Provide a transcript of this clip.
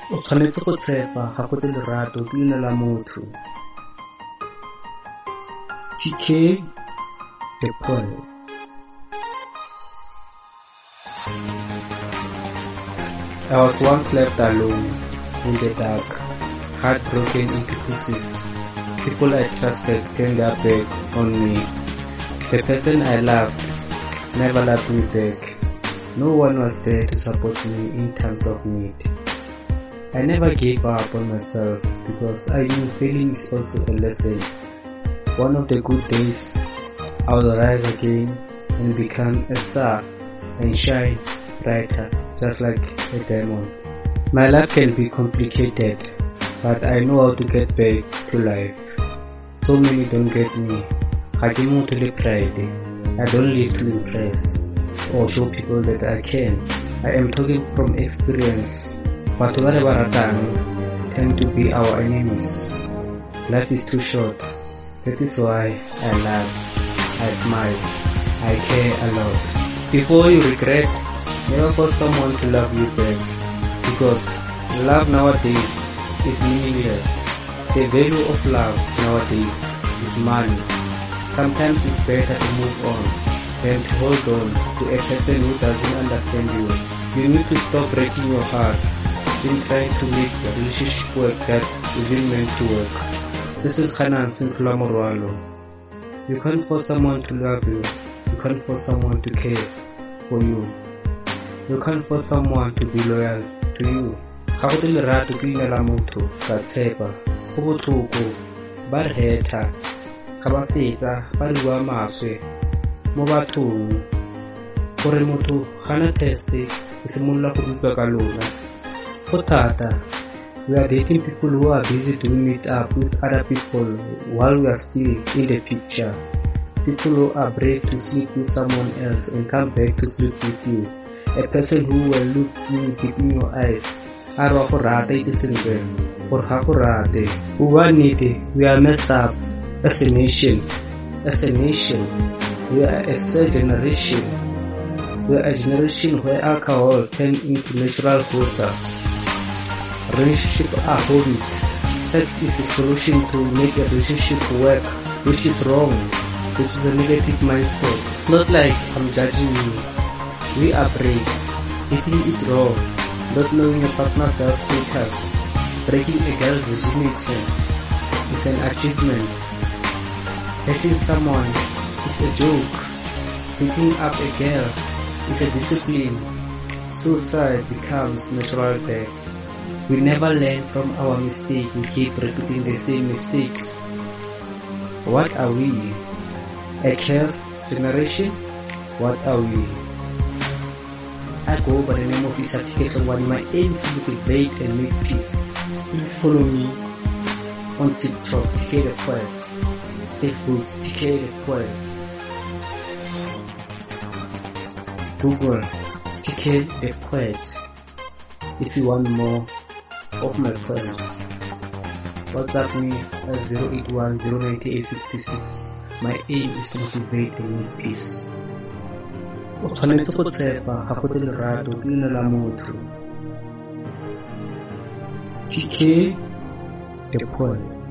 O tshwanetse go tshepa ga go te lerato ke leina la motho. TK the poet. I was once left alone in the dark, heartbroken into pieces. People I trusted turned their backs on me. The person I loved never loved me back. No one was there to support me in times of need. I never gave up on myself because I knew failing is also a lesson. One of the good days, I will rise again and become a star and shine brighter, just like a diamond. My life can be complicated, but I know how to get back to life. So many don't get me. I don't to pride. I don't live to impress or show people that I can. I am talking from experience. But whatever ratang tend to be our enemies. Life is too short. That is why I laugh, I smile, I care a lot. Before you regret, never force someone to love you back. Because love nowadays is meaningless. The value of love nowadays is money. Sometimes it's better to move on than to hold on to a person who doesn't understand you. You need to stop breaking your heart in trying to make the relationship work that isn't meant to work. This is Hanan Sinkula Morwalo. You can't force someone to love you. You can't force someone to care for you. You can't force someone to be loyal to you. Ga go le rato ke leina la motho ka tshepa go botlhoko ba re heta ga ba fetsa ba le bua maswe mo bathong gore motho gana test e simolola go utlwa ka lona. We are dating people who are busy doing meet up with other people while we are still in the picture. People who are brave to sleep with someone else and come back to sleep with you. A person who will look you deep in your eyes. We are messed up as a nation. As a nation, we are a third generation. We are a generation where alcohol turned into natural water. Relationships are hobbies. Sex is a solution to make a relationship work, which is wrong, which is a negative mindset. It's not like I'm judging you. We are brave. Getting it wrong, not knowing your personal self-status, breaking a girl's virginity is an achievement. Dating someone is a joke. Picking up a girl is a discipline. Suicide becomes natural death. We never learn from our mistake. We keep repeating the same mistakes. What are we? A cursed generation? What are we? I go by the name of Isaac One. My aim is to motivate and make peace. Please follow me on TikTok, TK the Poet, Facebook, TK the Poet, Google, TK the Poet. If you want more of my poems, WhatsApp me at 081-098-66. My aim is to motivate and make peace. O tshwanetse go tshepa ga go te lerato ke leina la motho. TK the Poet.